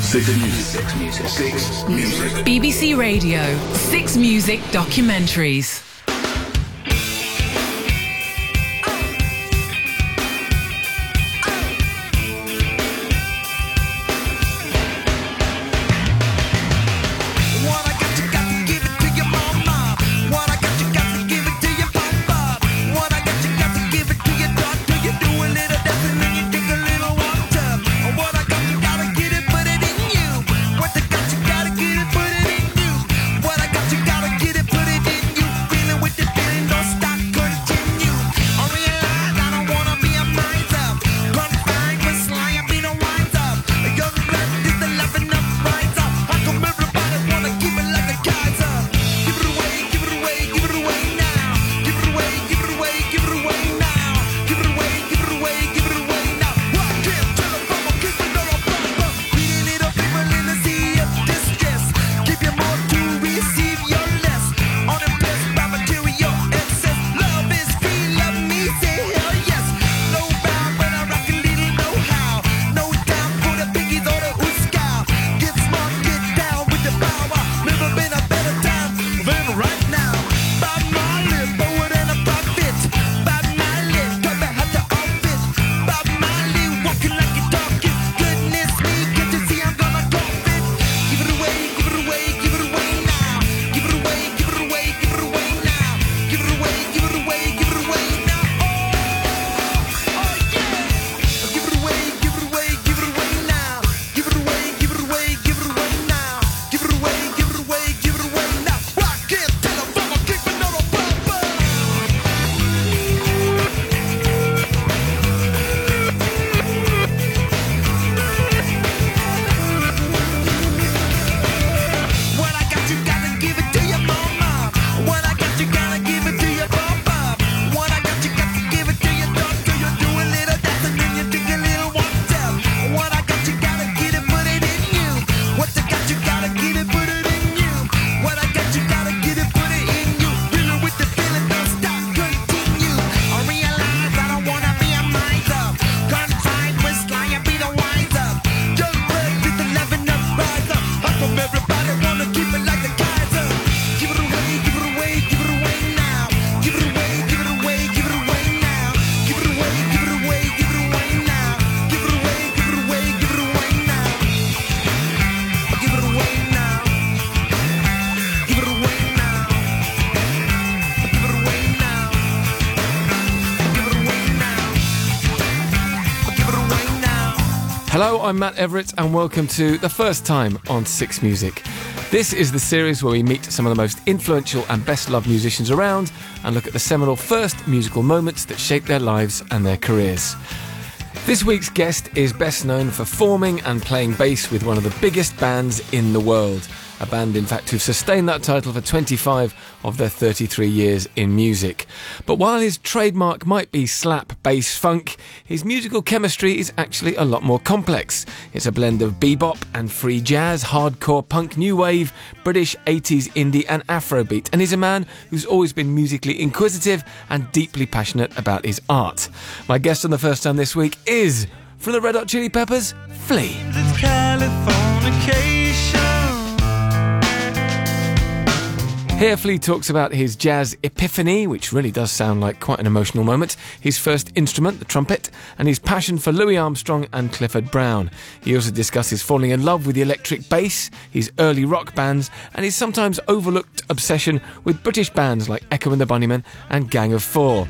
Six Music. BBC Radio 6 Music documentaries. Hello, I'm Matt Everett and welcome to The First Time on Six Music. This is the series where we meet some of the most influential and best-loved musicians around and look at the seminal first musical moments that shaped their lives and their careers. This week's guest is best known for forming and playing bass with one of the biggest bands in the world. A band, in fact, who've sustained that title for 25 of their 33 years in music. But while his trademark might be slap bass funk, his musical chemistry is actually a lot more complex. It's a blend of bebop and free jazz, hardcore punk, new wave, British 80s indie and Afrobeat. And he's a man who's always been musically inquisitive and deeply passionate about his art. My guest on The First Time this week is, from the Red Hot Chili Peppers, Flea. Here Flea talks about his jazz epiphany, which really does sound like quite an emotional moment, his first instrument, the trumpet, and his passion for Louis Armstrong and Clifford Brown. He also discusses falling in love with the electric bass, his early rock bands, and his sometimes overlooked obsession with British bands like Echo and the Bunnymen and Gang of Four.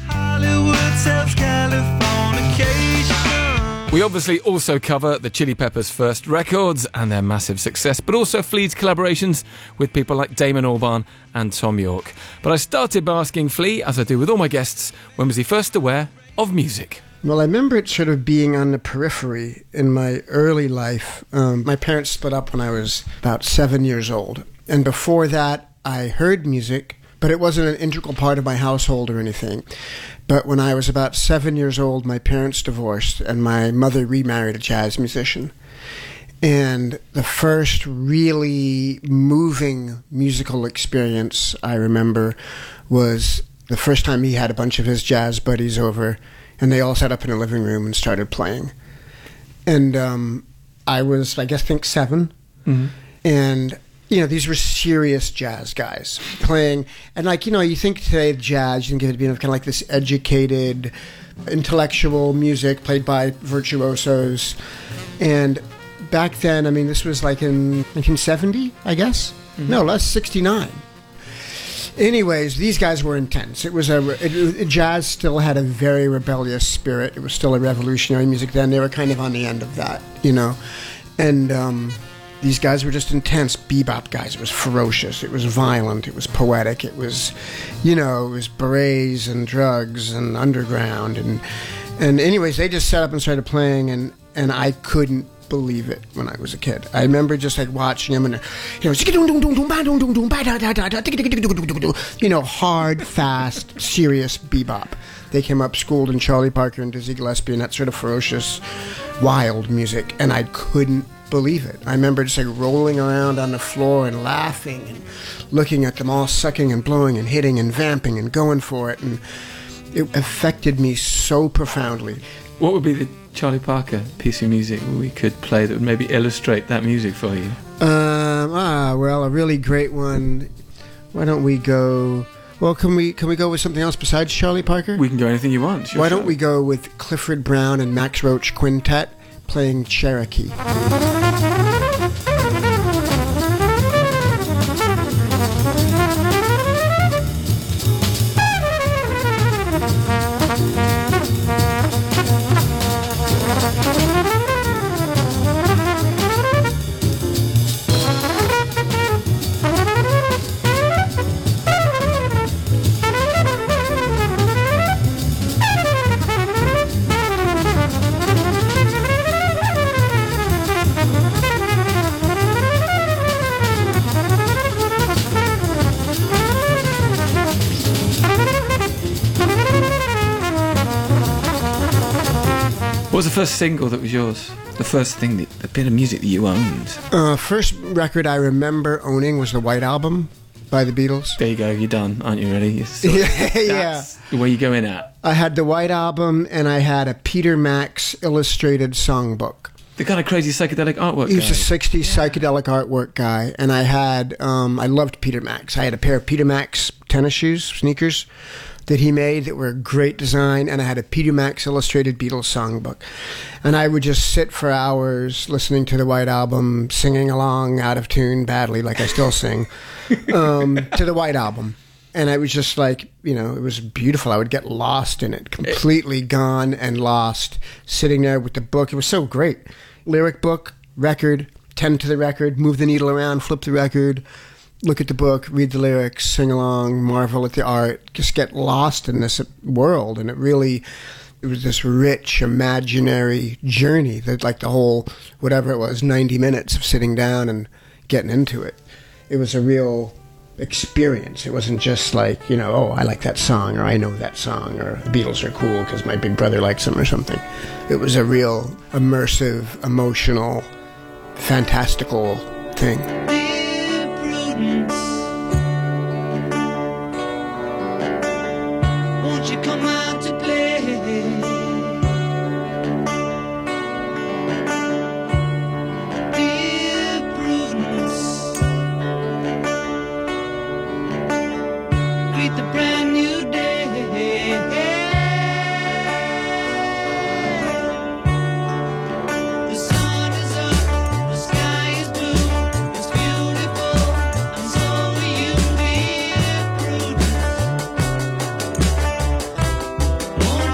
We obviously also cover the Chili Peppers' first records and their massive success, but also Flea's collaborations with people like Damon Albarn and Thom Yorke. But I started by asking Flea, as I do with all my guests, when was he first aware of music? Well, I remember it sort of being on the periphery in my early life. My parents split up when I was about 7 years old. And before that, I heard music, but it wasn't an integral part of my household or anything. But when I was about 7 years old, my parents divorced, and my mother remarried a jazz musician. And the first really moving musical experience I remember was the first time he had a bunch of his jazz buddies over, and they all sat up in the living room and started playing. And I was, I think 7. Mm-hmm. And, these were serious jazz guys playing. And, you think today jazz, you think of it being kind of like this educated, intellectual music played by virtuosos. And back then, this was like in 1970, I guess? Mm-hmm. No, less, 69. Anyways, these guys were intense. It was jazz still had a very rebellious spirit. It was still a revolutionary music then. They were kind of on the end of that, And these guys were just intense bebop guys. It was ferocious. It was violent. It was poetic. It was, it was berets and drugs and underground. And anyways, they just set up and started playing, and I couldn't believe it when I was a kid. I remember just like watching them and hard, fast, serious bebop. They came up schooled in Charlie Parker and Dizzy Gillespie and that sort of ferocious, wild music, and I couldn't believe it. I remember just like rolling around on the floor and laughing and looking at them all sucking and blowing and hitting and vamping and going for it, and it affected me so profoundly. What would be the Charlie Parker piece of music we could play that would maybe illustrate that music for you? Well, a really great one. Why don't we go... Well, can we go with something else besides Charlie Parker? We can go anything you want. Why don't we go with Clifford Brown and Max Roach Quintet playing Cherokee? What was the first single that was yours? The first thing, the bit of music that you owned? First record I remember owning was the White Album by the Beatles. There you go, you're done, aren't you? Ready? Yeah. Where you going at? I had the White Album and I had a Peter Max illustrated songbook. The kind of crazy psychedelic artwork guy. He was a 60s psychedelic artwork guy, and I had, I loved Peter Max. I had a pair of Peter Max tennis shoes, sneakers, that he made that were a great design, and I had a Peter Max illustrated Beatles songbook. And I would just sit for hours listening to the White Album, singing along out of tune badly, like I still sing, to the White Album. And I was just like, it was beautiful. I would get lost in it, completely gone and lost, sitting there with the book. It was so great. Lyric book, record, tend to the record, move the needle around, flip the record, look at the book, read the lyrics, sing along, marvel at the art, just get lost in this world. And it was this rich, imaginary journey that, like, the whole, whatever it was, 90 minutes of sitting down and getting into it. It was a real experience. It wasn't just like, I like that song, or I know that song, or the Beatles are cool because my big brother likes them or something. It was a real immersive, emotional, fantastical thing. Won't you come out to play? Dear Prudence, greet the brand new day. The sun is up, the sky is blue, it's beautiful, and so are you, dear Prudence. Won't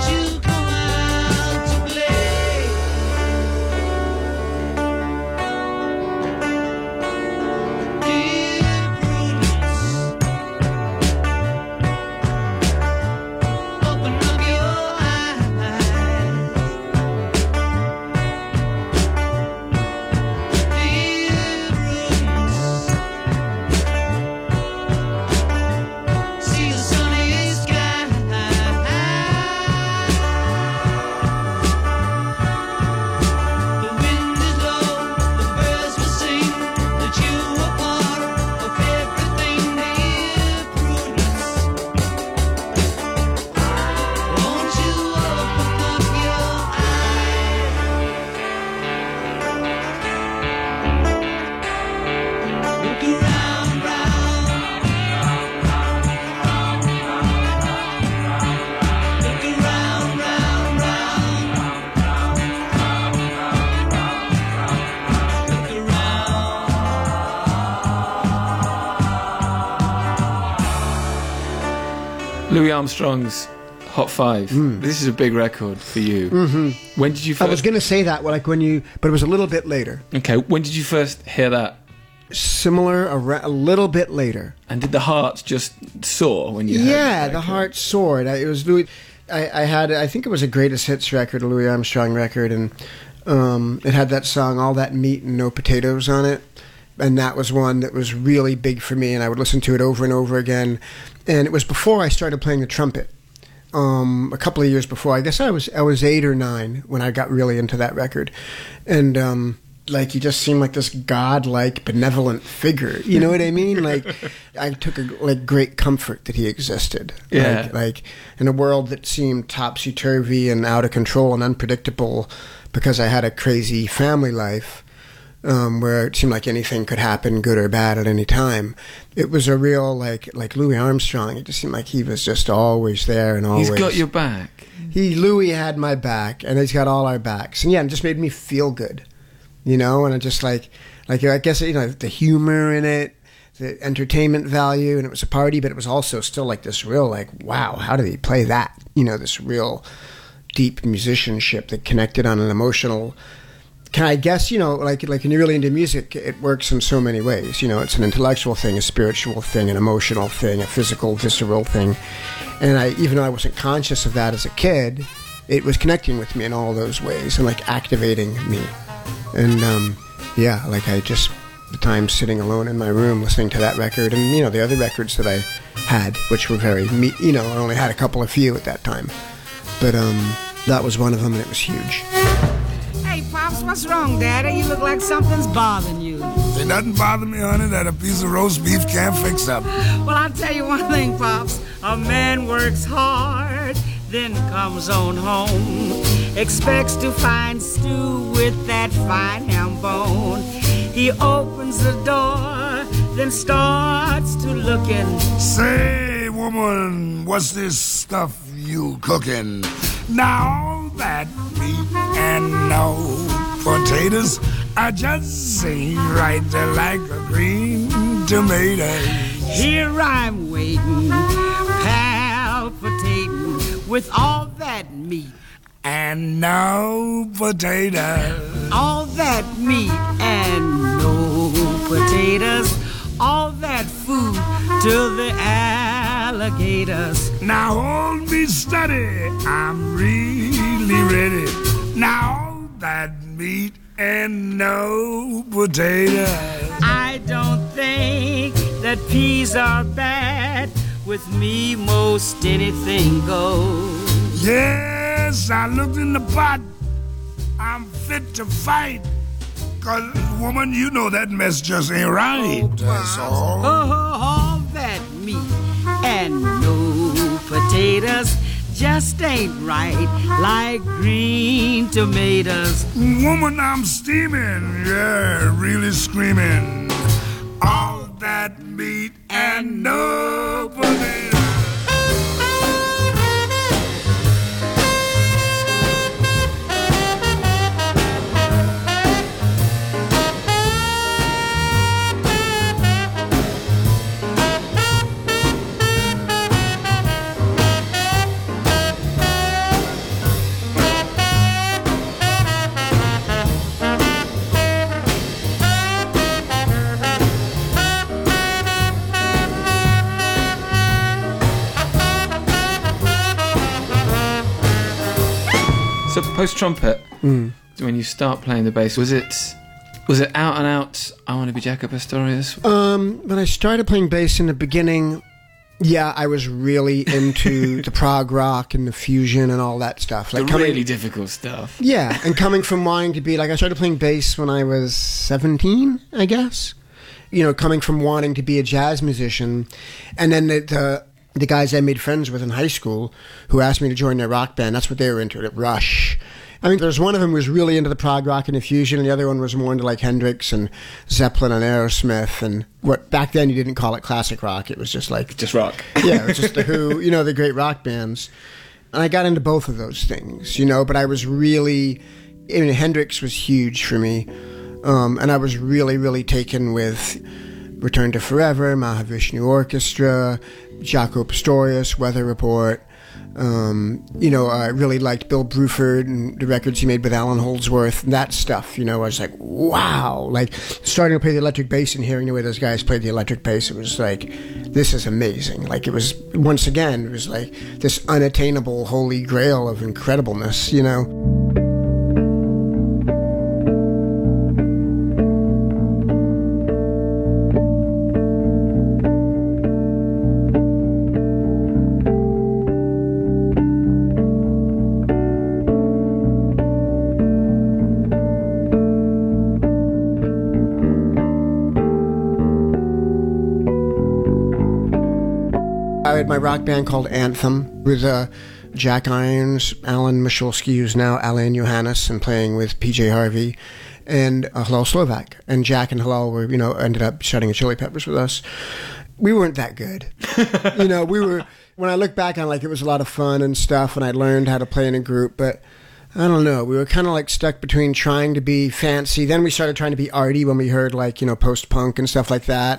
Louis Armstrong's Hot Five. This is a big record for you. Mm-hmm. When did you I first... was going to say that, but it was a little bit later. Okay, when did you first hear that? Similar, a little bit later. And did the heart just soar when you heard Yeah, that the record? heart soared. It was Louis. I think it was a greatest hits record, a Louis Armstrong record, and it had that song "All That Meat and No Potatoes" on it, and that was one that was really big for me. And I would listen to it over and over again. And it was before I started playing the trumpet. A couple of years before, I guess I was 8 or 9 when I got really into that record, and like he just seemed like this godlike, benevolent figure. You know what I mean? Like I took great comfort that he existed. Yeah. Like in a world that seemed topsy turvy and out of control and unpredictable, because I had a crazy family life. Where it seemed like anything could happen, good or bad, at any time. It was a real, like Louis Armstrong. It just seemed like he was just always there and always... He's got your back. Louis had my back, and he's got all our backs. And yeah, it just made me feel good, you know? And I just like I guess, you know, the humor in it, the entertainment value, and it was a party, but it was also still like this real, like, wow, how did he play that? You know, this real deep musicianship that connected on an emotional... Can I guess, you know, like when you're really into music, it works in so many ways. You know, it's an intellectual thing, a spiritual thing, an emotional thing, a physical, visceral thing. And even though I wasn't conscious of that as a kid, it was connecting with me in all those ways and like activating me. And yeah, like the time sitting alone in my room listening to that record and, you know, the other records that I had, which were I only had a few at that time. But that was one of them, and it was huge. Hey, Pops, what's wrong, Daddy? You look like something's bothering you. Ain't nothing bother me, honey, that a piece of roast beef can't fix up. Well, I'll tell you one thing, Pops. A man works hard, then comes on home. Expects to find stew with that fine ham bone. He opens the door, then starts to looking. Say, woman, what's this stuff you cooking? Now that meat and no potatoes, I just ain't right like a green tomato. Here I'm waiting, palpitating with all that meat. And no potatoes. All that meat and no potatoes. All that food to the alligators. Now hold me steady, I'm really ready. Now that meat and no potatoes. I don't think that peas are bad. With me, most anything goes. Yes, I looked in the pot. I'm fit to fight. 'Cause, woman, you know that mess just ain't right. That's all. All that meat and no potatoes just ain't right like green tomatoes. Woman, I'm steaming, yeah, really screaming. All that meat and no potatoes. So post-trumpet, when you start playing the bass, was it out and out, I want to be Jaco Pastorius? When I started playing bass in the beginning, yeah, I was really into the prog rock and the fusion and all that stuff. The really difficult stuff. Yeah, and coming from wanting to be, like, I started playing bass when I was 17, I guess. You know, coming from wanting to be a jazz musician. And then the guys I made friends with in high school who asked me to join their rock band, that's what they were into, Rush. I mean, there's one of them who was really into the prog rock and the fusion, and the other one was more into like Hendrix and Zeppelin and Aerosmith, and what back then you didn't call it classic rock, it was just like... Just rock. Yeah, it was just the Who, you know, the great rock bands. And I got into both of those things, you know, but I was really... I mean, Hendrix was huge for me, and I was really, really taken with Return to Forever, Mahavishnu Orchestra, Jaco Pastorius, Weather Report. I really liked Bill Bruford and the records he made with Alan Holdsworth and that stuff. I was like, wow. Like, starting to play the electric bass and hearing the way those guys played the electric bass, it was like, this is amazing. Like, it was, once again, it was like this unattainable holy grail of incredibleness, I had my rock band called Anthem with Jack Irons, Alan Michalski, who's now Alain Johannes, and playing with PJ Harvey, and Halal Slovak. And Jack and Halal were, ended up starting a Chili Peppers with us. We weren't that good. We were, when I look back on it was a lot of fun and stuff, and I learned how to play in a group, but I don't know. We were kind of like stuck between trying to be fancy. Then we started trying to be arty when we heard post-punk and stuff like that.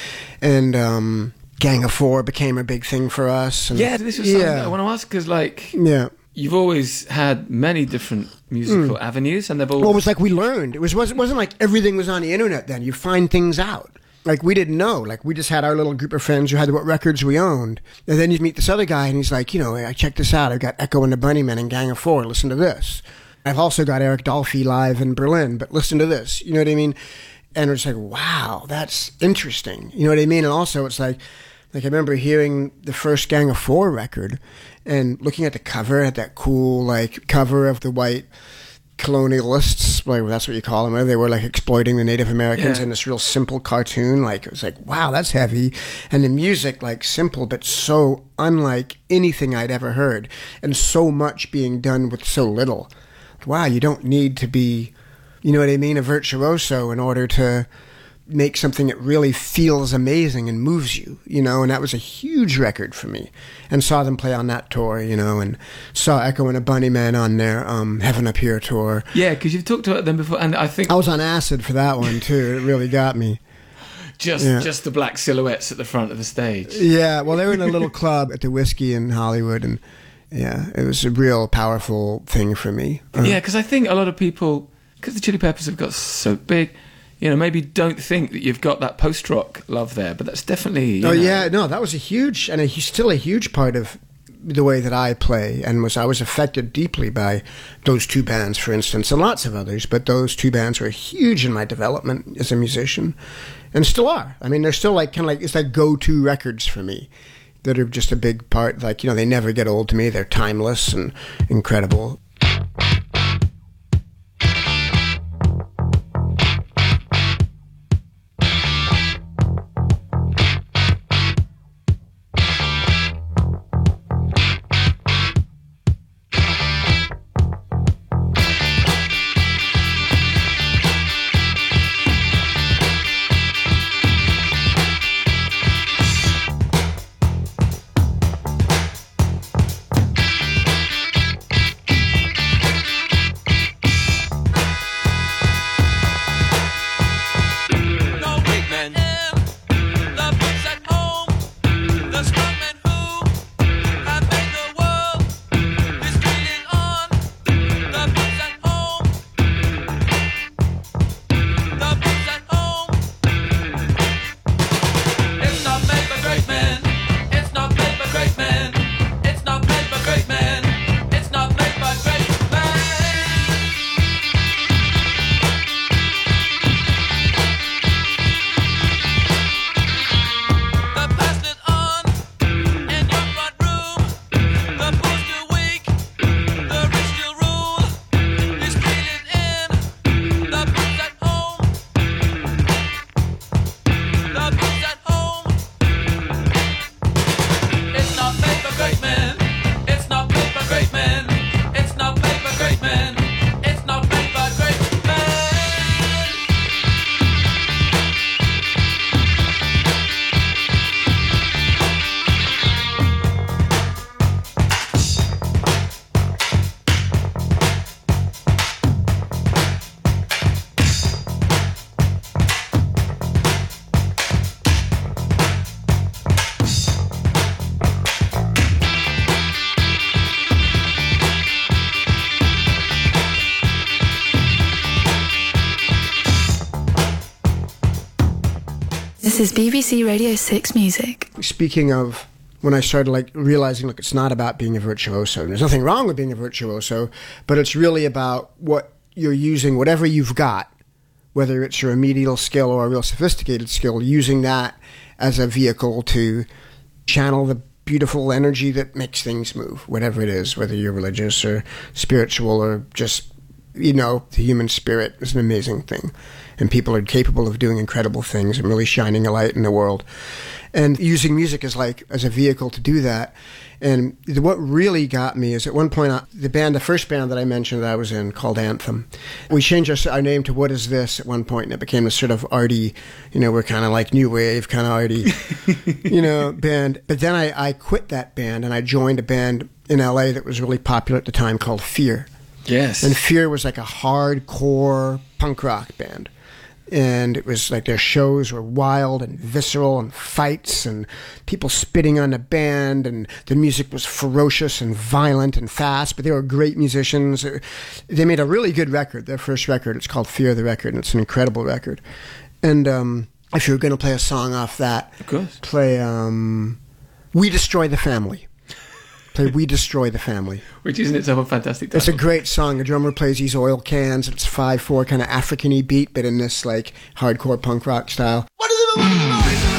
And Gang of Four became a big thing for us. And, this is something I want to ask because, you've always had many different musical avenues, and they've all. Well, it was like we learned. It wasn't like everything was on the internet. Then you find things out. Like, we didn't know. Like, we just had our little group of friends who had what records we owned. And then you meet this other guy, and he's like, I checked this out. I've got Echo and the Bunnymen and Gang of Four. Listen to this. I've also got Eric Dolphy live in Berlin, but listen to this. You know what I mean? And it's like, wow, that's interesting. You know what I mean? And also, it's like I remember hearing the first Gang of Four record and looking at the cover, at that cool, cover of the white colonialists, that's what you call them. They were exploiting the Native Americans in this real simple cartoon. It was like, wow, that's heavy. And the music, simple, but so unlike anything I'd ever heard. And so much being done with so little. Wow, you don't need to be, a virtuoso in order to make something that really feels amazing and moves you, and that was a huge record for me. And saw them play on that tour, and saw Echo and the Bunnymen on their Heaven Up Here tour. Yeah, because you've talked about them before, and I think I was on acid for that one too. It really got me. Just the black silhouettes at the front of the stage. Yeah, well, they were in a little club at the Whiskey in Hollywood, and it was a real powerful thing for me. Because I think a lot of people, because the Chili Peppers have got so big, maybe don't think that you've got that post-rock love there, but that's definitely... that was a huge, and still a huge part of the way that I play, and I was affected deeply by those two bands, for instance, and lots of others, but those two bands were huge in my development as a musician, and still are. I mean, they're still it's like go-to records for me that are just a big part, they never get old to me, they're timeless and incredible. This is BBC Radio 6 Music. Speaking of when I started like realizing, look, it's not about being a virtuoso. There's nothing wrong with being a virtuoso, but it's really about what you're using, whatever you've got, whether it's your remedial skill or a real sophisticated skill, using that as a vehicle to channel the beautiful energy that makes things move, whatever it is, whether you're religious or spiritual or just, you know, the human spirit is an amazing thing. And people are capable of doing incredible things and really shining a light in the world. And using music as a vehicle to do that. And what really got me is at one point, the first band that I mentioned that I was in called Anthem, we changed our name to What Is This at one point, and it became a sort of arty, you know, we're kind of like new wave, kind of arty, you know, band. But then I quit that band and I joined a band in LA that was really popular at the time called Fear. Yes. And Fear was like a hardcore punk rock band. And it was like their shows were wild and visceral and fights and people spitting on the band, and the music was ferocious and violent and fast, but they were great musicians. They made a really good record, their first record. It's called Fear the Record, and it's an incredible record. And if you were going to play a song off that, of course, play We Destroy the Family. Play We Destroy the Family. Which isn't itself a fantastic title. It's a great song. The drummer plays these oil cans. It's 5/4 kind of African-y beat, but in this like hardcore punk rock style. What is it?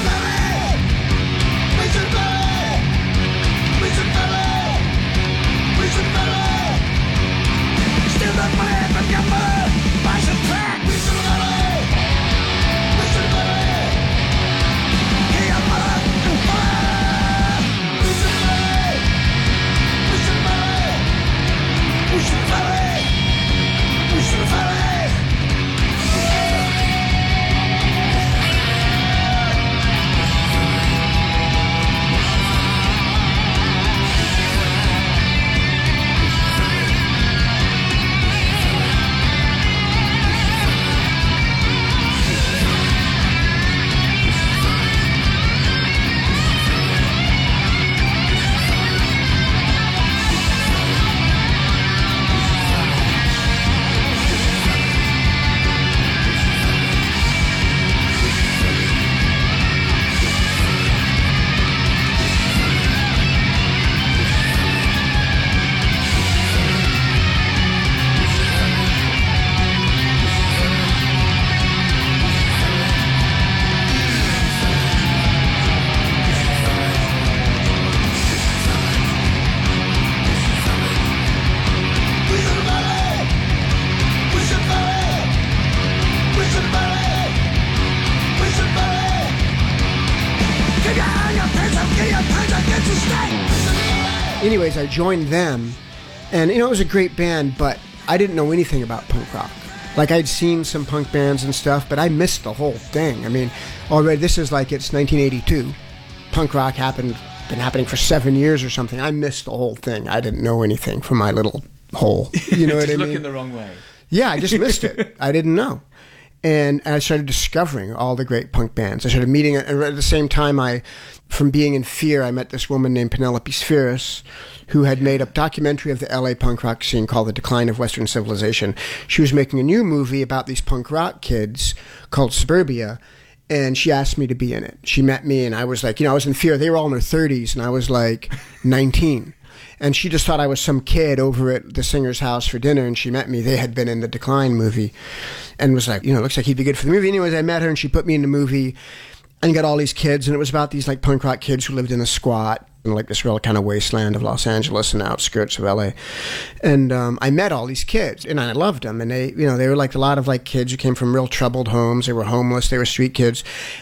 Anyways, I joined them, and you know, it was a great band, but I didn't know anything about punk rock. Like, I'd seen some punk bands and stuff, but I missed the whole thing. I mean, already this is like it's 1982. Punk rock been happening for 7 years or something. I missed the whole thing. I didn't know anything from my little hole. You know what I mean? Just looking the wrong way. Yeah, I just missed it. I didn't know. And I started discovering all the great punk bands. I started meeting, and at the same time, from being in Fear, I met this woman named Penelope Spheris, who had made a documentary of the LA punk rock scene called The Decline of Western Civilization. She was making a new movie about these punk rock kids called Suburbia, and she asked me to be in it. She met me, and I was like, you know, I was in Fear. They were all in their 30s, and I was like 19. And she just thought I was some kid over at the singer's house for dinner, and she met me. They had been in the Decline movie and was like, you know, looks like he'd be good for the movie. Anyways, I met her, and she put me in the movie and got all these kids, and it was about these like punk rock kids who lived in a squat in like this real kind of wasteland of Los Angeles and the outskirts of LA. And I met all these kids, and I loved them. And they, you know, they were like a lot of like kids who came from real troubled homes. They were homeless. They were street kids.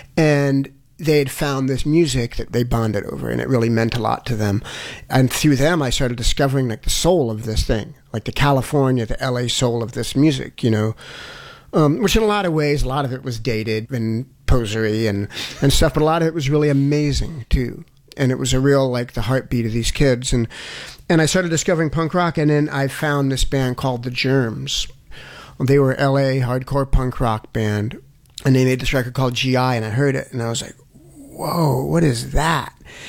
And they had found this music that they bonded over, and it really meant a lot to them. And through them, I started discovering like the soul of this thing, like the California, the LA soul of this music, you know, which in a lot of ways, a lot of it was dated and posery and stuff, but a lot of it was really amazing too. And it was a real, like, the heartbeat of these kids. And I started discovering punk rock, and then I found this band called The Germs. They were LA hardcore punk rock band, and they made this record called GI, and I heard it, and I was like, whoa, what is that?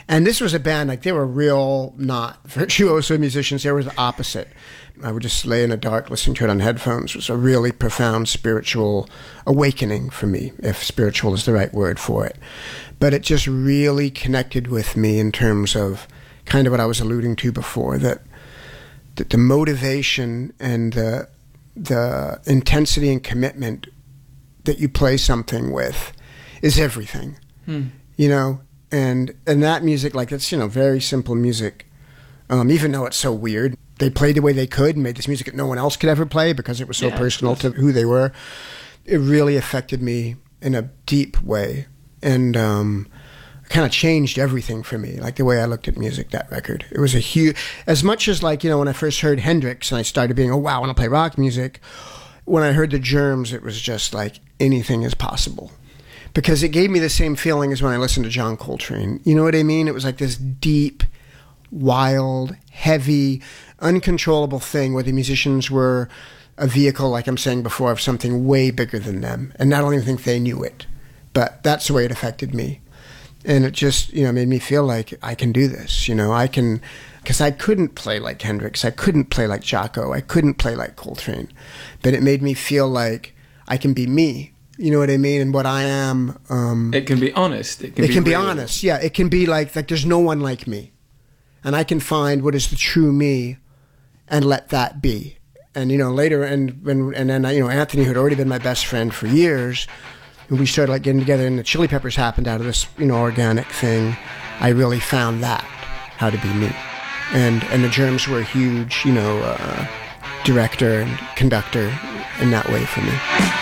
And this was a band, like, they were real not virtuoso musicians. They were the opposite. I would just lay in the dark listening to it on headphones. It was a really profound spiritual awakening for me, if spiritual is the right word for it. But it just really connected with me in terms of kind of what I was alluding to before, that the motivation and the intensity and commitment that you play something with is everything, you know? And that music, like, it's, you know, very simple music, even though it's so weird. They played the way they could and made this music that no one else could ever play because it was so personal to who they were. It really affected me in a deep way, and kind of changed everything for me, like the way I looked at music, that record. It was a huge, as much as, like, you know, when I first heard Hendrix and I started being, oh, wow, I want to play rock music, when I heard the Germs, it was just like anything is possible. Because it gave me the same feeling as when I listened to John Coltrane. You know what I mean? It was like this deep, wild, heavy, uncontrollable thing where the musicians were a vehicle, like I'm saying before, of something way bigger than them. And I don't even think they knew it. But that's the way it affected me. And it just, you know, made me feel like I can do this. You know, I can, because I couldn't play like Hendrix. I couldn't play like Jaco. I couldn't play like Coltrane. But it made me feel like I can be me. You know what I mean? And what I am. It can be honest. It can be real. honest. Yeah, it can be like there's no one like me. And I can find what is the true me and let that be. And, you know, later, and then, you know, Anthony, who had already been my best friend for years, and we started, like, getting together, and the Chili Peppers happened out of this, you know, organic thing. I really found that, how to be me. And the Germs were a huge, you know, director and conductor in that way for me.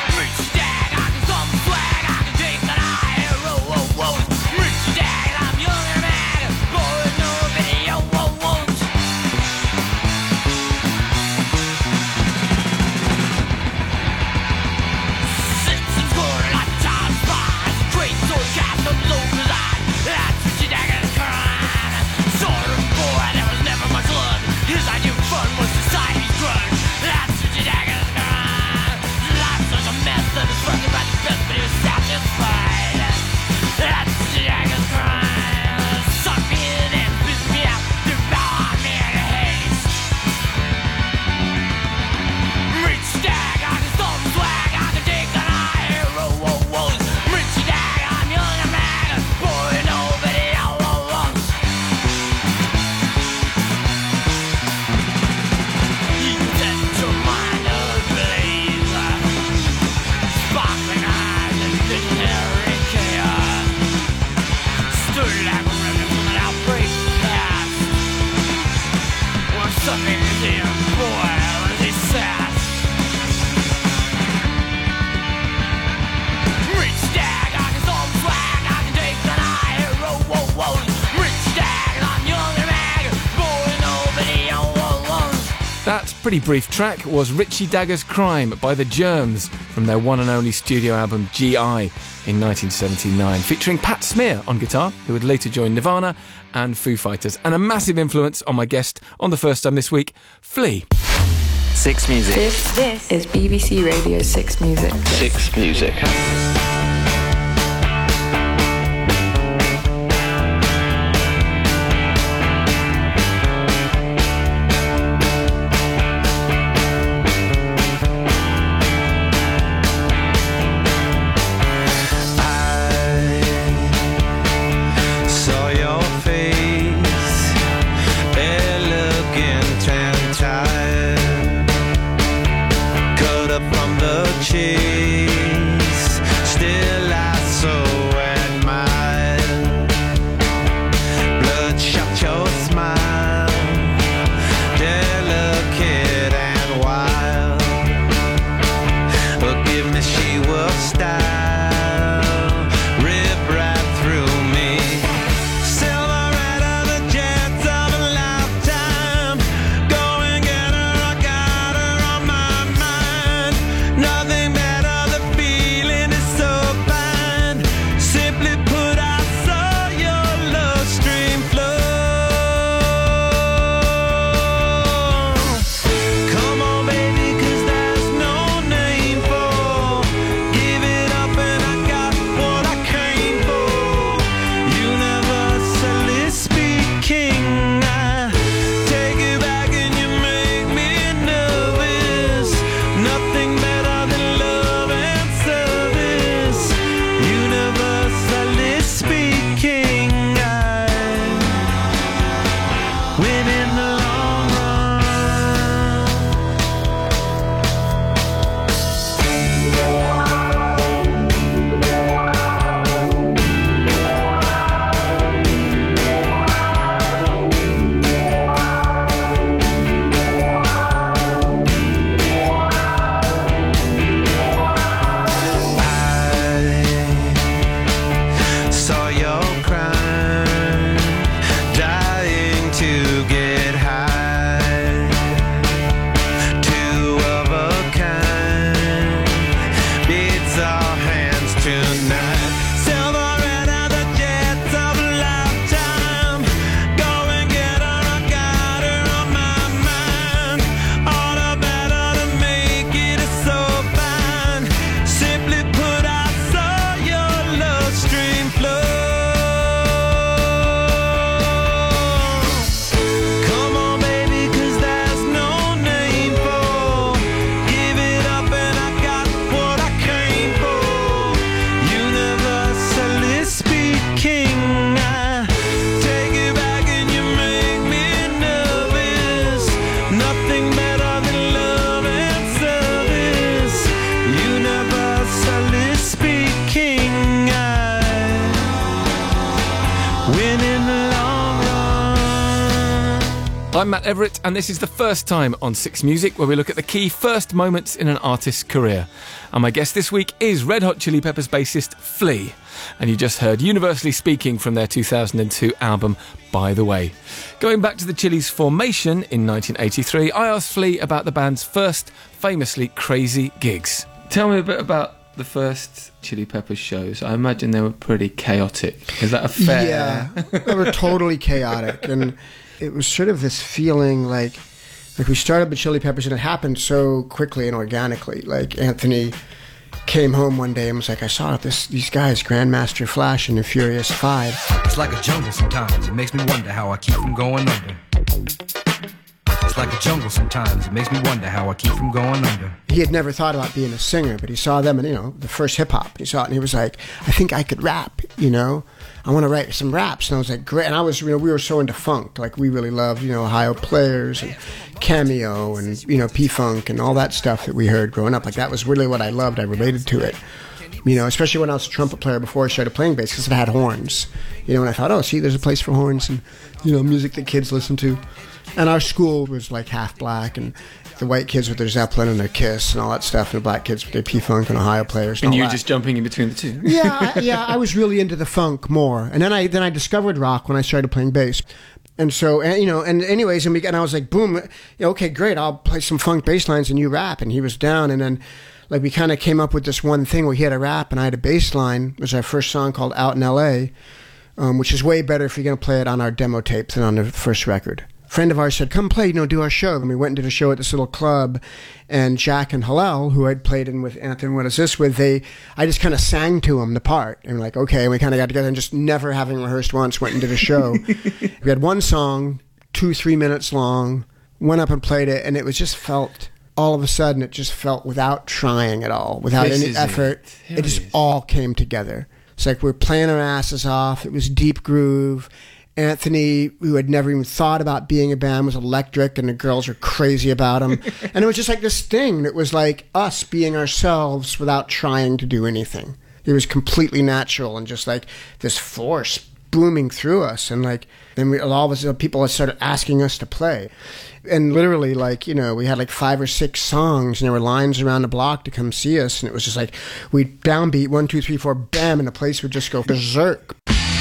That pretty brief track was Richie Dagger's Crime by the Germs from their one and only studio album GI in 1979, featuring Pat Smear on guitar, who would later join Nirvana and Foo Fighters, and a massive influence on my guest on the first time this week, Flea. Six Music. This is BBC Radio 6 Music. Six Music. Cut up from the cheese, I'm Matt Everett, and this is the first time on Six Music where we look at the key first moments in an artist's career. And my guest this week is Red Hot Chili Peppers bassist Flea. And you just heard Universally Speaking from their 2002 album, By the Way. Going back to the Chili's formation in 1983, I asked Flea about the band's first famously crazy gigs. Tell me a bit about the first Chili Peppers shows. I imagine they were pretty chaotic. Is that a fair... Yeah, they were totally chaotic. And it was sort of this feeling like we started with Chili Peppers and it happened so quickly and organically. Like Anthony came home one day and was like, I saw these guys, Grandmaster Flash and the Furious Five. It's like a jungle sometimes. It makes me wonder how I keep from going under. It's like a jungle sometimes. It makes me wonder how I keep from going under. He had never thought about being a singer, but he saw them and, the first hip-hop. He saw it and he was like, I think I could rap, I want to write some raps. And I was like, great. And I was, we were so into funk. Like, we really loved, Ohio Players and Cameo and, P-Funk and all that stuff that we heard growing up. Like, that was really what I loved. I related to it. Especially when I was a trumpet player before I started playing bass, because it had horns. And I thought, oh, see, there's a place for horns and, music that kids listen to. And our school was like half black, and the white kids with their Zeppelin and their Kiss and all that stuff, and the black kids with their P-Funk and Ohio Players. And you were just jumping in between the two. Yeah, I was really into the funk more. And then I discovered rock when I started playing bass. And so, and anyways, and I was like, boom, okay, great, I'll play some funk bass lines and you rap. And he was down, and then like we kind of came up with this one thing where he had a rap and I had a bass line. It was our first song called Out in L.A., which is way better if you're going to play it on our demo tape than on the first record. A friend of ours said, come play, do our show. And we went and did a show at this little club, and Jack and Hillel, who I'd played in with Anthony What Is This with, I just kind of sang to them the part. And like, okay, and we kind of got together and just never having rehearsed once, went and did a show. We had one song, 2-3 minutes long, went up and played it, and it was just felt, all of a sudden, it just felt without trying at all, without any effort. It just all came together. It's like we're playing our asses off. It was deep groove. Anthony, who had never even thought about being a band, was electric, and the girls were crazy about him. And it was just like this thing that was like us being ourselves without trying to do anything. It was completely natural and just like this force booming through us. And like, then all of a sudden people started asking us to play. And literally, like, we had like 5 or 6 songs, and there were lines around the block to come see us. And it was just like, we'd downbeat 1, 2, 3, 4, bam, and the place would just go berserk.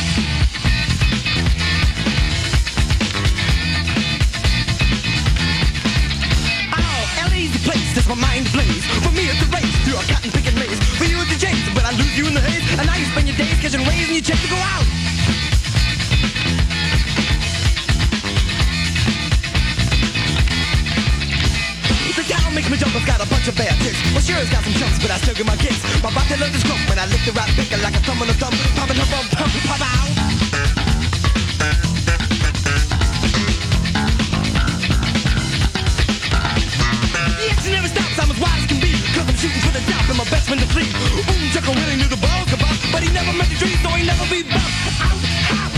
My mind blaze. For me it's a race through a cotton picking maze. For you it's a chase, but I lose you in the haze. And now you spend your days catching rays and you check to go out. The gal makes me jump, I've got a bunch of bad ticks. Well sure it's got some chunks, but I still get my kicks. My body loves this grump when I lift the right picker like a thumb on a thumb. Popping her bum, pump, pop out. Never stops, I'm as wide as can be. Cause I'm shooting for the top and my best friend to flee. Boom, chuckle, really knew the balls come up. But he never met the dream, so he never be bumped. Out, hop.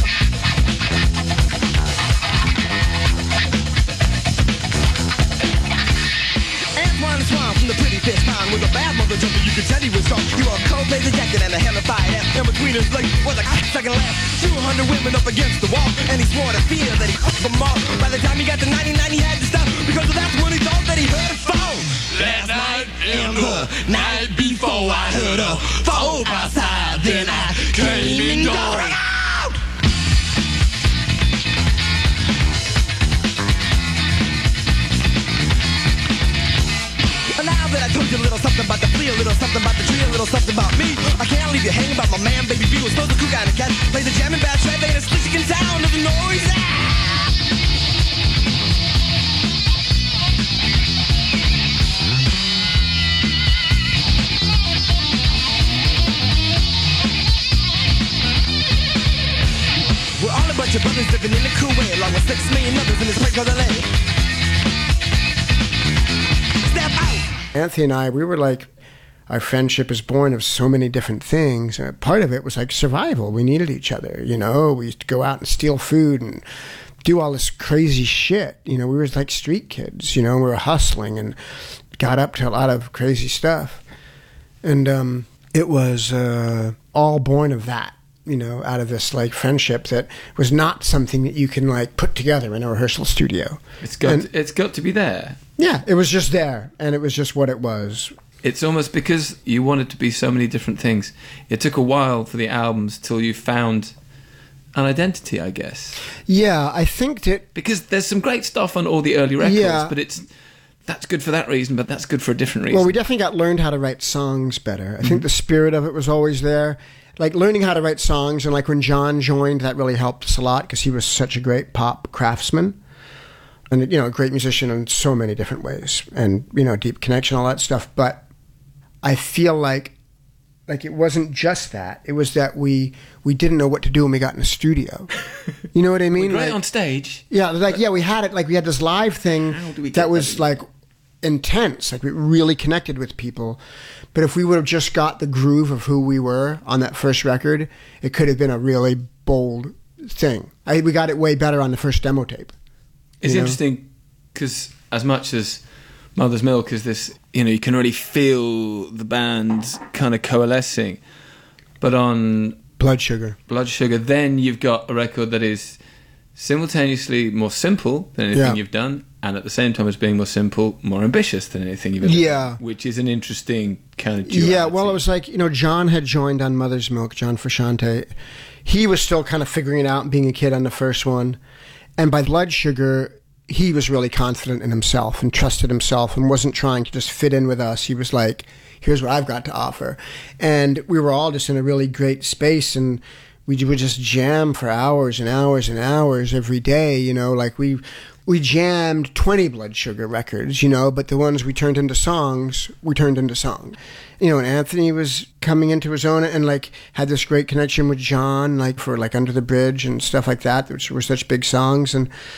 Antoine Swan from the pretty fish pound. With a bad mother jumper, you could tell he was strong. He wore a cold blazer jacket and a hellified ass. In between his legs was a second laugh. 200 women up against the wall. And he swore to fear that he them all. By the time he got to 99, he had to stop. Because that's when he thought that he heard a fall. Last night and the night before I heard a fall outside. Then I came and going out. And now that I told you a little something about the flea, a little something about the tree, a little something about me, I can't leave you hanging about my man, Baby B. Was supposed to cook out a cat, play the jam in bad trap, ain't a slick in town, there's a noise. We're all a bunch of brothers living in the cool way, along with 6 million others in this place called LA. Step out! Anthony and I, we were like, our friendship is born of so many different things. Part of it was like survival. We needed each other, We used to go out and steal food and do all this crazy shit. We were like street kids, We were hustling and got up to a lot of crazy stuff. And it was all born of that. out of this like friendship that was not something that you can like put together in a rehearsal studio. It's got to be there. Yeah, it was just there, and it was just what it was. It's almost because you wanted to be so many different things. It took a while for the albums till you found an identity, I guess. Yeah, I think that... Because there's some great stuff on all the early records, but that's good for that reason, but that's good for a different reason. Well, we definitely learned how to write songs better. I think the spirit of it was always there. Like, learning how to write songs, and like when John joined, that really helped us a lot, because he was such a great pop craftsman. And, a great musician in so many different ways. And, deep connection, all that stuff. But I feel like it wasn't just that. It was that we didn't know what to do when we got in the studio. You know what I mean? We're great on stage. Yeah, we had it. Like, we had this live thing that was like intense. Like, we really connected with people. But if we would have just got the groove of who we were on that first record, it could have been a really bold thing. We got it way better on the first demo tape. It's interesting because as much as Mother's Milk is this, you can really feel the band kind of coalescing. But on Blood Sugar, then you've got a record that is simultaneously more simple than anything you've done, and at the same time as being more simple, more ambitious than anything you've ever done. Which is an interesting kind of duality. Yeah, well, it was like, John had joined on Mother's Milk, John Frusciante. He was still kind of figuring it out and being a kid on the first one. And by Blood Sugar, he was really confident in himself and trusted himself and wasn't trying to just fit in with us. He was like, here's what I've got to offer. And we were all just in a really great space, and we would just jam for hours and hours and hours every day, like we jammed 20 Blood Sugar records, but the ones we turned into songs. And Anthony was coming into his own and like had this great connection with John, like for like Under the Bridge and stuff like that, which were such big songs.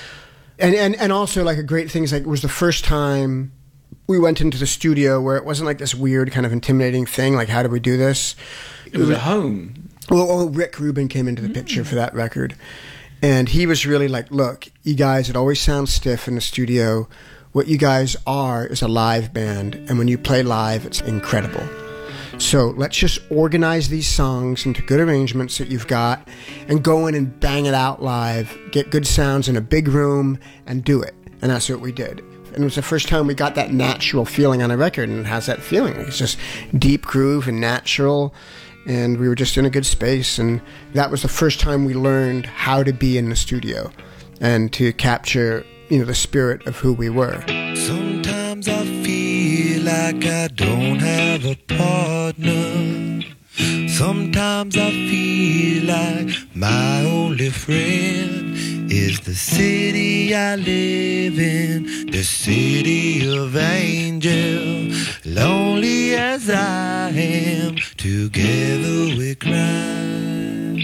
And also like a great thing is like it was the first time we went into the studio where it wasn't like this weird kind of intimidating thing, like how do we do this? It was at home. Well, Rick Rubin came into the picture for that record. And he was really like, look, you guys, it always sounds stiff in the studio. What you guys are is a live band. And when you play live, it's incredible. So let's just organize these songs into good arrangements that you've got and go in and bang it out live, get good sounds in a big room and do it. And that's what we did. And it was the first time we got that natural feeling on a record, and it has that feeling. It's just deep groove and natural. And we were just in a good space, and that was the first time we learned how to be in the studio and to capture, the spirit of who we were. Sometimes I feel like I don't have a partner. Sometimes I feel like my only friend is the city I live in, the city of angel. Lonely as I am, together we cry.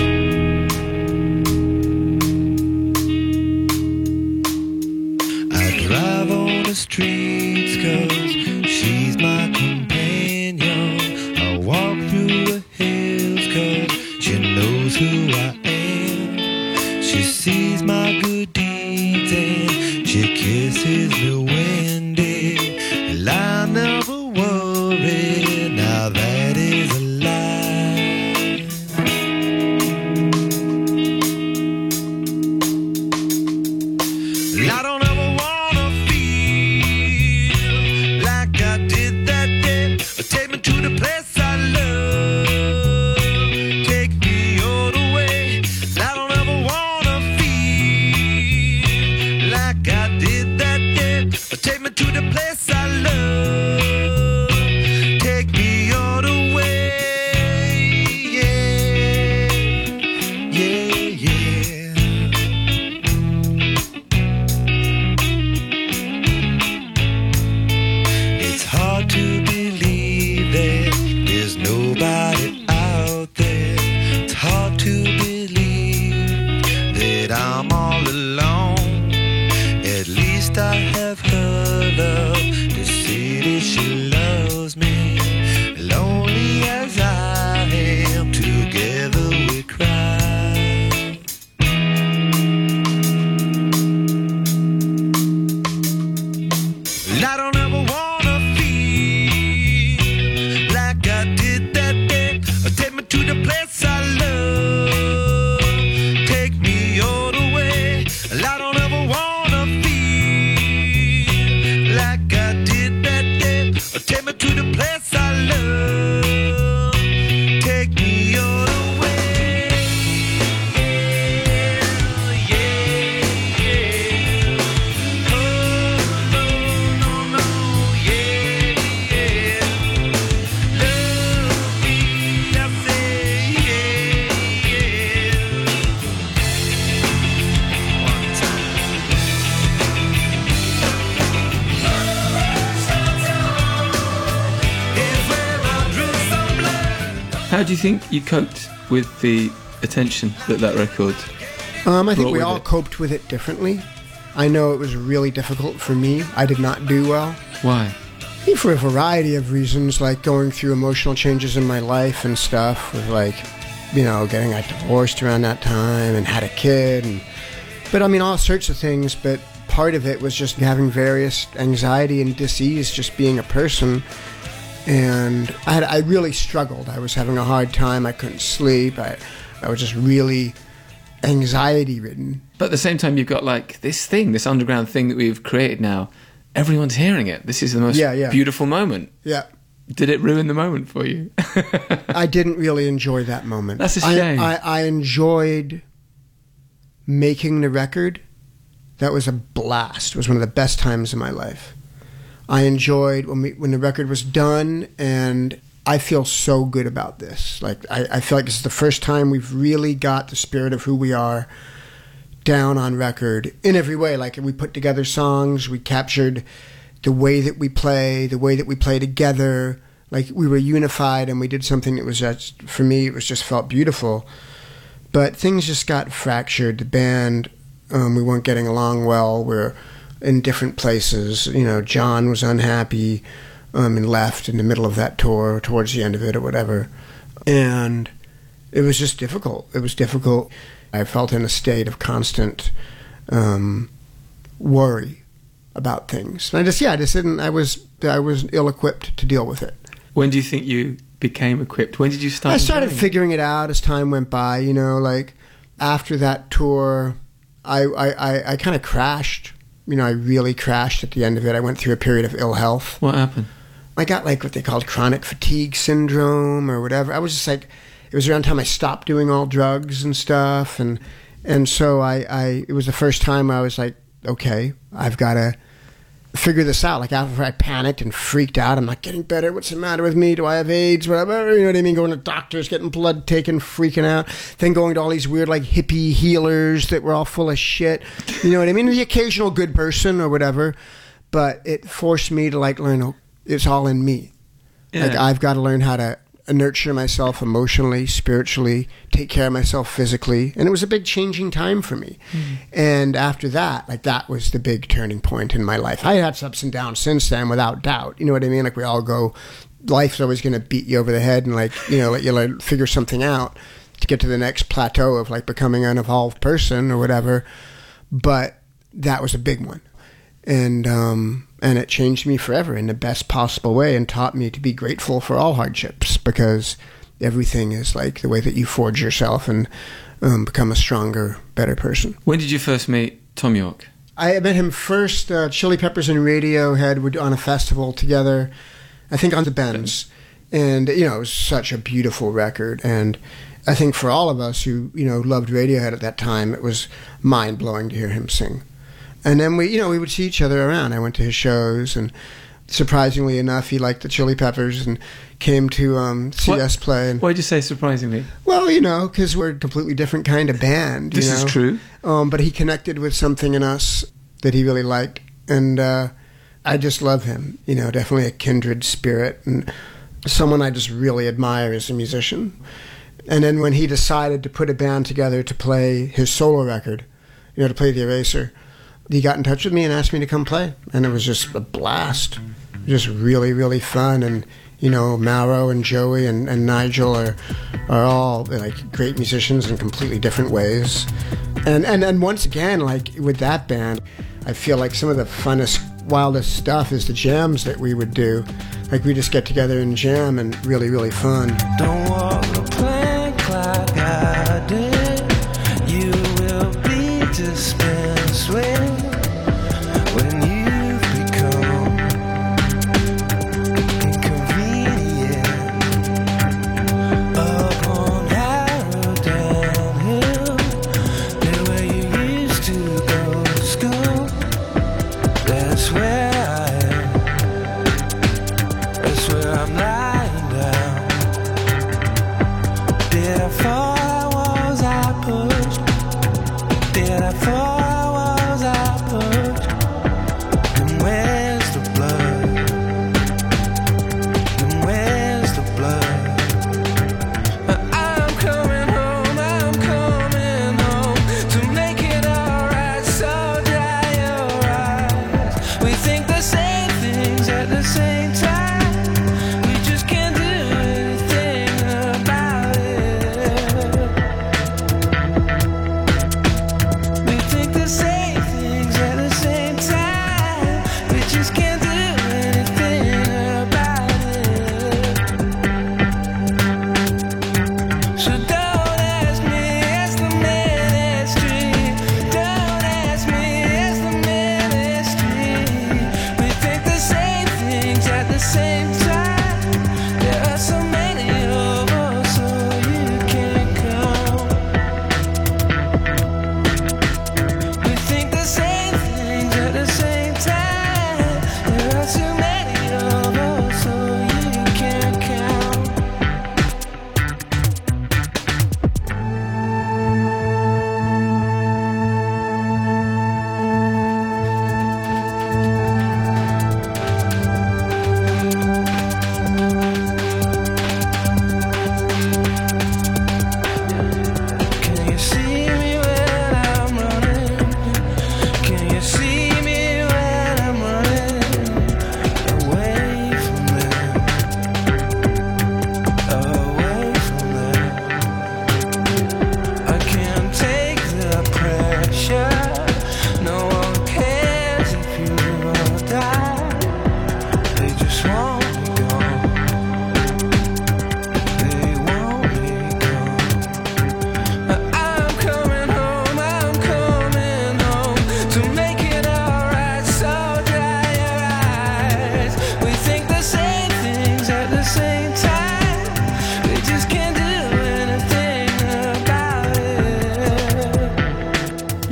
I drive on the streets 'cause she's my companion. I walk through the hills 'cause she knows who I am. She sees my good deeds and she kisses me when I never worry, now that is a lie. take me all away. Yeah, yeah. Oh, no, no, no, yeah, yeah. Love me, I say, yeah, yeah. One How do you think you coped with the attention that record? I think brought we with all it? coped with it differently. I know it was really difficult for me. I did not do well. Why? For a variety of reasons, like going through emotional changes in my life and stuff, with like, you know, getting divorced around that time and had a kid, but I mean all sorts of things. But part of it was just having various anxiety and dis-ease, just being a person. And I really struggled. I was having a hard time. I couldn't sleep. I was just really anxiety ridden. But at the same time, you've got like this underground thing that we've created now. Everyone's hearing it. This is the most beautiful moment. Yeah. Did it ruin the moment for you? I didn't really enjoy that moment. That's a shame. I enjoyed making the record. That was a blast. It was one of the best times in my life. I enjoyed when the record was done, and I feel so good about this. Like I feel like this is the first time we've really got the spirit of who we are down on record in every way. Like we put together songs, we captured the way that we play together. Like we were unified, and we did something that was just, for me, it was just felt beautiful. But things just got fractured. The band, we weren't getting along well. We're in different places. You know, John was unhappy and left in the middle of that tour, towards the end of it or whatever. And it was just difficult. It was difficult. I felt in a state of constant worry about things. And I was ill-equipped to deal with it. When do you think you became equipped? When did you start? I started enjoying it? figuring it out as time went by. You know, like after that tour, I kind of crashed. You know, I really crashed at the end of it. I went through a period of ill health. What happened? I got like what they called chronic fatigue syndrome or whatever. I was just like, it was around the time I stopped doing all drugs and stuff, and so it was the first time I was like, okay, I've got to figure this out. Like after I panicked and freaked out, I'm not getting better. What's the matter with me? Do I have AIDS? Whatever. You know what I mean? Going to doctors, getting blood taken, freaking out. Then going to all these weird like hippie healers that were all full of shit. You know what I mean? The occasional good person or whatever. But it forced me to like learn it's all in me. Yeah. Like I've got to learn how to nurture myself emotionally, spiritually, take care of myself physically. And it was a big changing time for me. Mm-hmm. And after that, like that was the big turning point in my life. I had ups and downs since then, without doubt. You know what I mean? Like we all go, life's always going to beat you over the head and like, you know, let you like figure something out to get to the next plateau of like becoming an evolved person or whatever. But that was a big one. And it changed me forever in the best possible way and taught me to be grateful for all hardships, because everything is like the way that you forge yourself and become a stronger, better person. When did you first meet Thom Yorke? I met him first, Chili Peppers and Radiohead were on a festival together, I think on the Benz. And, you know, it was such a beautiful record. And I think for all of us who, you know, loved Radiohead at that time, it was mind-blowing to hear him sing. And then we would see each other around. I went to his shows, and surprisingly enough, he liked the Chili Peppers and came to see us play. And, why'd you say surprisingly? Well, you know, because we're a completely different kind of band. This is true. But he connected with something in us that he really liked, and I just love him. You know, definitely a kindred spirit and someone I just really admire as a musician. And then when he decided to put a band together to play his solo record, you know, to play The Eraser, he got in touch with me and asked me to come play. And it was just a blast. Just really, really fun. And, you know, Mauro and Joey and Nigel are all like great musicians in completely different ways. And once again, like with that band, I feel like some of the funnest, wildest stuff is the jams that we would do. Like we just get together and jam, and really, really fun. Don't walk the plank like I did. You will be dispensed with when you become inconvenient. A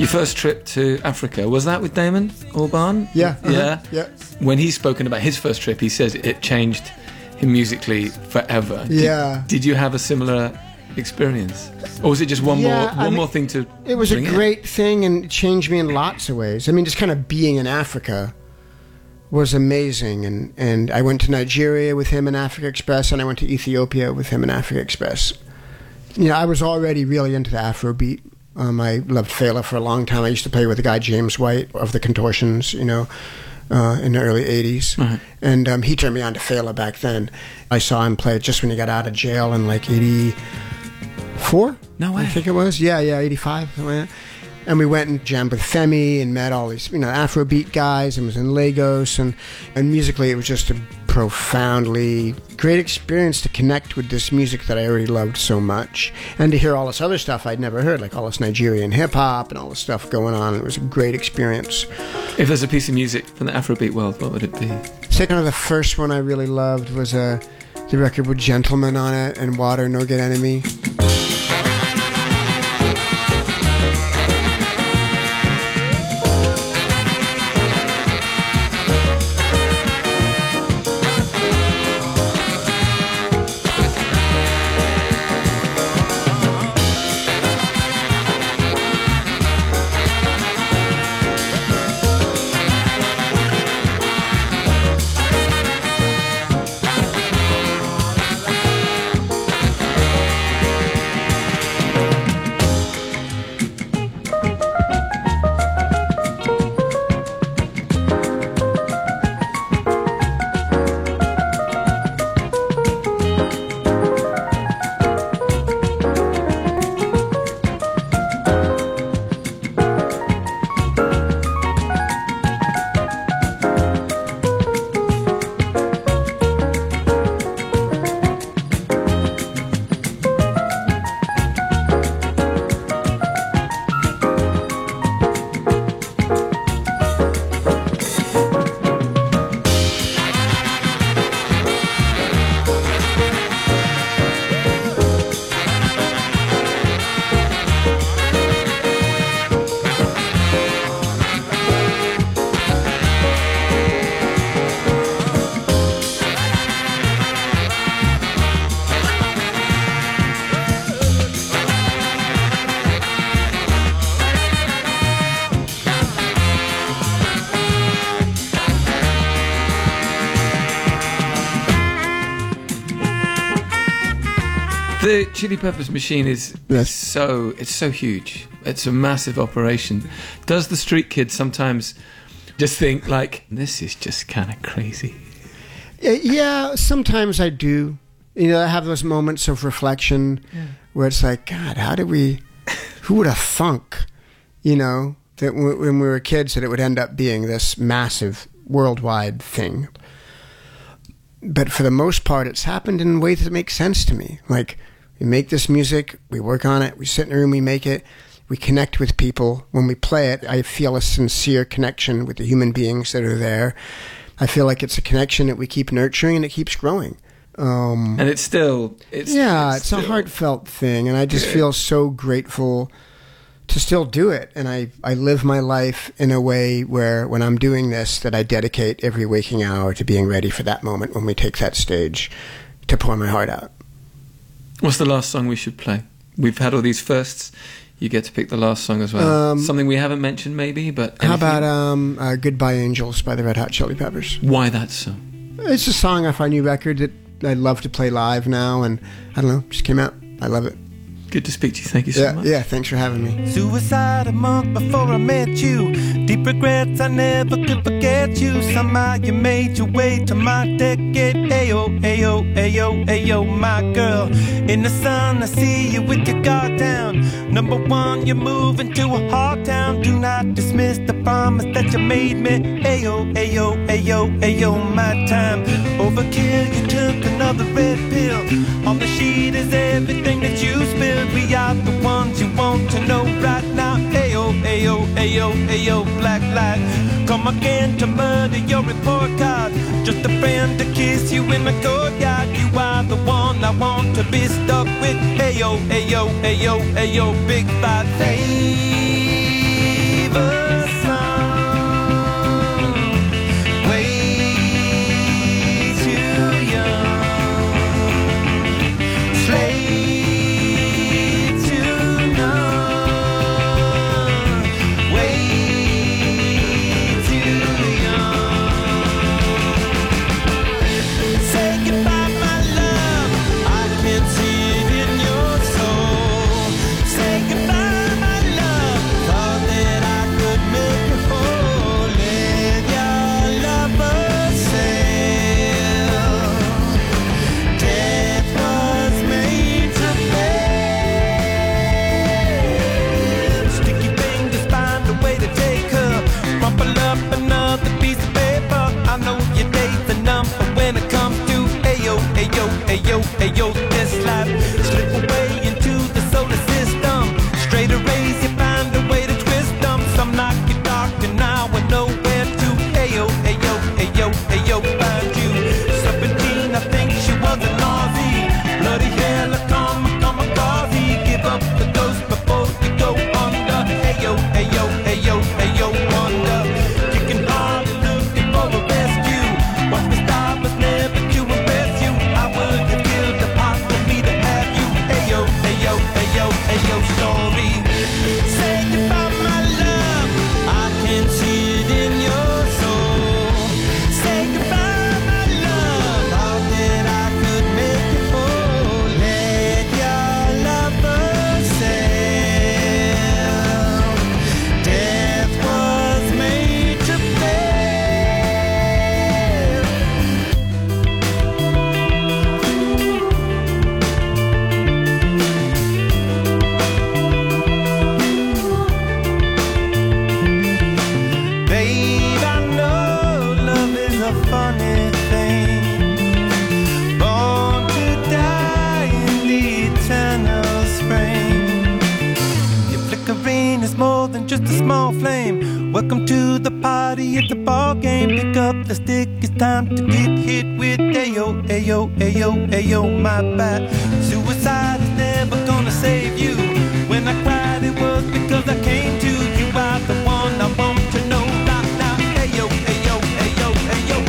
Your first trip to Africa, was that with Damon Albarn? Yeah. Yeah. When he's spoken about his first trip, he says it changed him musically forever. Yeah. Did you have a similar experience, or was it just one more thing to? It was a great thing, and it changed me in lots of ways. I mean, just kind of being in Africa was amazing, and I went to Nigeria with him in Africa Express, and I went to Ethiopia with him in Africa Express. You know, I was already really into the Afrobeat. I loved Fela for a long time. I used to play with the guy James White of the Contortions, you know, in the early 80s. Right. And he turned me on to Fela back then. I saw him play just when he got out of jail in like 84? No way. I think it was. Yeah, 85. Something like that. And we went and jammed with Femi and met all these, you know, Afrobeat guys, and was in Lagos. And musically, it was just a profoundly great experience to connect with this music that I already loved so much. And to hear all this other stuff I'd never heard, like all this Nigerian hip-hop and all this stuff going on. It was a great experience. If there's a piece of music from the Afrobeat world, what would it be? Second, the first one I really loved was the record with Gentleman on it and Water, No Good Enemy. The Chili Peppers machine is so huge. It's a massive operation. Does the street kid sometimes just think like, this is just kind of crazy? Yeah, sometimes I do. You know, I have those moments of reflection where it's like, God, who would have thunk, you know, that when we were kids that it would end up being this massive worldwide thing. But for the most part, it's happened in ways that make sense to me. Like, we make this music, we work on it, we sit in a room, we make it, we connect with people. When we play it, I feel a sincere connection with the human beings that are there. I feel like it's a connection that we keep nurturing and it keeps growing. And it's still a heartfelt thing, and I just feel so grateful to still do it. And I live my life in a way where when I'm doing this, that I dedicate every waking hour to being ready for that moment when we take that stage to pour my heart out. What's the last song we should play? We've had all these firsts. You get to pick the last song as well. Something we haven't mentioned maybe, but anything? How about Goodbye Angels by the Red Hot Chili Peppers? Why that song? It's a song off our new record that I'd love to play live now, and I don't know, just came out. I love it. Good to speak to you. Thank you so much. Yeah, thanks for having me. Suicide a month before I met you. Deep regrets, I never could forget you. Somehow you made your way to my decade. Ayo, ayo, ayo, ayo, my girl. In the sun, I see you with your guard down. Number one, you're moving to a hard town. Do not dismiss the promise that you made me. Ayo, ayo, ayo, ayo, my time. Overkill, you took another red pill. On the sheet is everything that you spilled. We are the ones you want to know right now. Ayo, ayo, ayo, ayo, black light. Come again to murder your report card. Just a friend to kiss you in the courtyard. You are the one I want to be stuck with. Ayo, ayo, ayo, ayo, big fat face. just a small flame. Welcome to the party, it's a ball game. Pick up the stick, it's time to get hit with ayo, ayo, ayo, ayo, my bad. Suicide is never gonna save you. When I cried it was because I came to you. I'm the one I want to know. Now, now, ayo, ayo, ayo, ayo,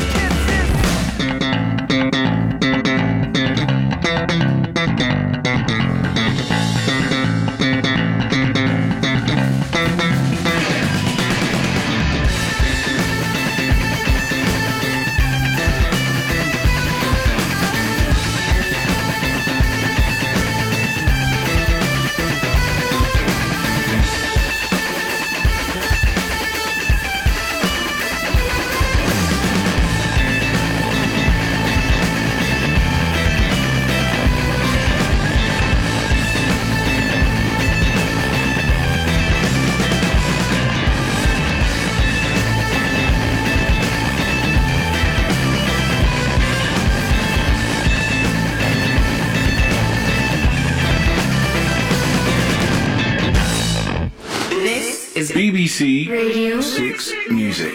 BBC Radio 6 Music.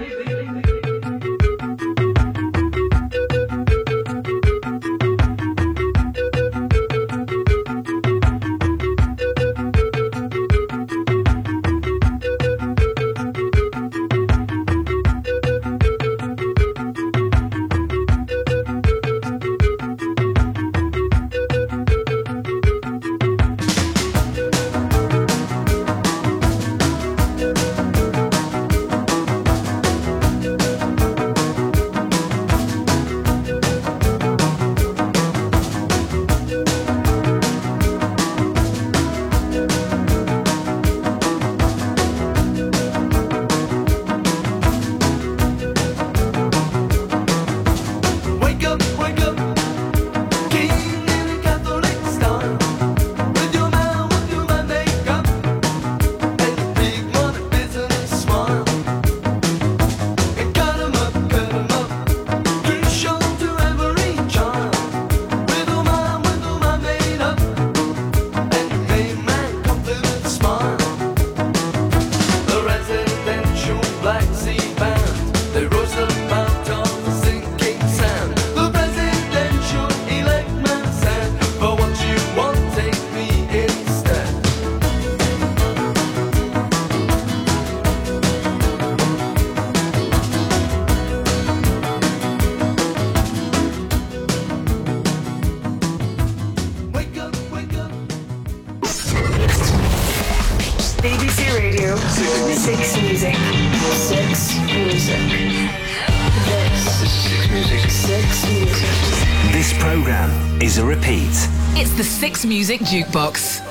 BBC Radio 6 Music. 6 Music. This is 6 Music. 6 Music. This program is a repeat. It's the 6 Music Jukebox.